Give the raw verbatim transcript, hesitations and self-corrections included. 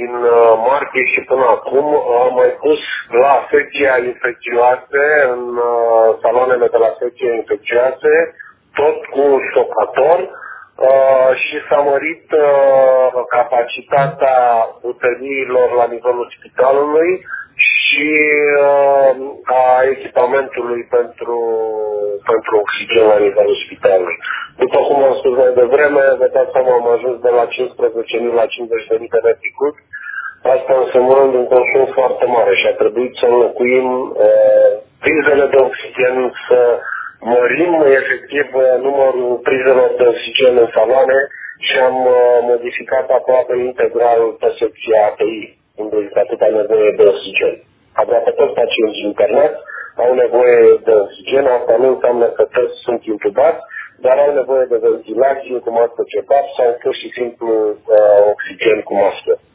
din martie și până acum am mai pus la secția infecțioase, în saloanele de la secția infecțioase, tot cu stocator și s-a mărit capacitatea butăliilor la nivelul spitalului și a echipamentului pentru, pentru oxigen la nivelul spitalului. După cum am spus mai devreme, vă dați seama, am ajuns de la cincisprezece mii la cincizeci de mii de metri cubi. Asta însemnând un consum foarte mare și a trebuit să înlocuim uh, prizele de oxigen, să mărim efectiv numărul prizelor de oxigen în saloane și am uh, modificat aproape integral pe secția A T I, unde există atâta nevoie de oxigen. Aproape toți pacienții internați au nevoie de oxigen, asta nu înseamnă că toți sunt intubați, dar au nevoie de ventilație cu mască C P A P sau pur și simplu uh, oxigen cu mască.